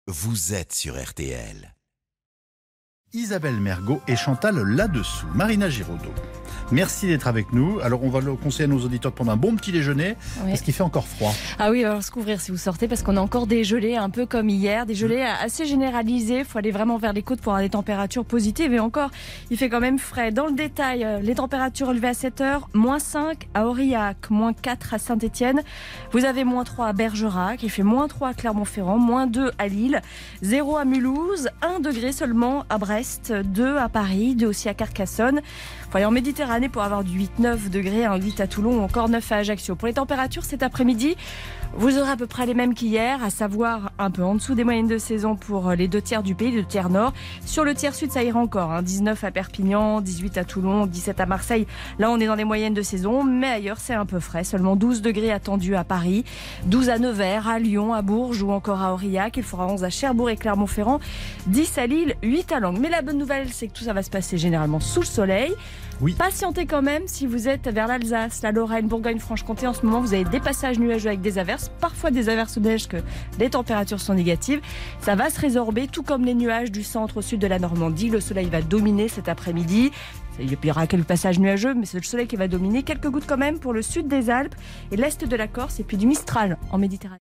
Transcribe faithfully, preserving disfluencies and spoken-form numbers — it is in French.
vous êtes sur R T L. Isabelle Mergot et Chantal là-dessous. Marina Giraudot, merci d'être avec nous. Alors on va le conseiller à nos auditeurs de prendre un bon petit déjeuner, oui. Parce qu'il fait encore froid. Ah oui, il va falloir se couvrir si vous sortez parce qu'on a encore des gelées un peu comme hier, des gelées assez généralisées. Il faut aller vraiment vers les côtes pour avoir des températures positives et encore, il fait quand même frais. Dans le détail, les températures relevées à sept heures, moins cinq à Aurillac, moins quatre à Saint-Étienne. Vous avez moins trois à Bergerac, il fait moins trois à Clermont-Ferrand, moins deux à Lille, zéro à Mulhouse, un degré seulement à Brest. deux à Paris, deux aussi à Carcassonne. Il faut aller en Méditerranée pour avoir du huit neuf degrés, un huit à Toulon ou encore neuf à Ajaccio. Pour les températures cet après-midi, vous aurez à peu près les mêmes qu'hier, à savoir un peu en dessous des moyennes de saison pour les deux tiers du pays, les deux tiers nord. Sur le tiers sud, ça ira encore. Hein. dix-neuf à Perpignan, dix-huit à Toulon, dix-sept à Marseille. Là, on est dans les moyennes de saison, mais ailleurs, c'est un peu frais. Seulement douze degrés attendus à Paris, douze à Nevers, à Lyon, à Bourges ou encore à Aurillac. Il fera onze à Cherbourg et Clermont-Ferrand, dix à Lille, huit à Langres. Mais la bonne nouvelle, c'est que tout ça va se passer généralement sous le soleil. Oui. Patientez quand même si vous êtes vers l'Alsace, la Lorraine, Bourgogne-Franche-Comté. En ce moment, vous avez des passages nuageux avec des averses, parfois des averses de neige que les températures sont négatives. Ça va se résorber, tout comme les nuages du centre au sud de la Normandie. Le soleil va dominer cet après-midi. Il y aura quelques passages nuageux, mais c'est le soleil qui va dominer. Quelques gouttes quand même pour le sud des Alpes et l'est de la Corse et puis du Mistral en Méditerranée.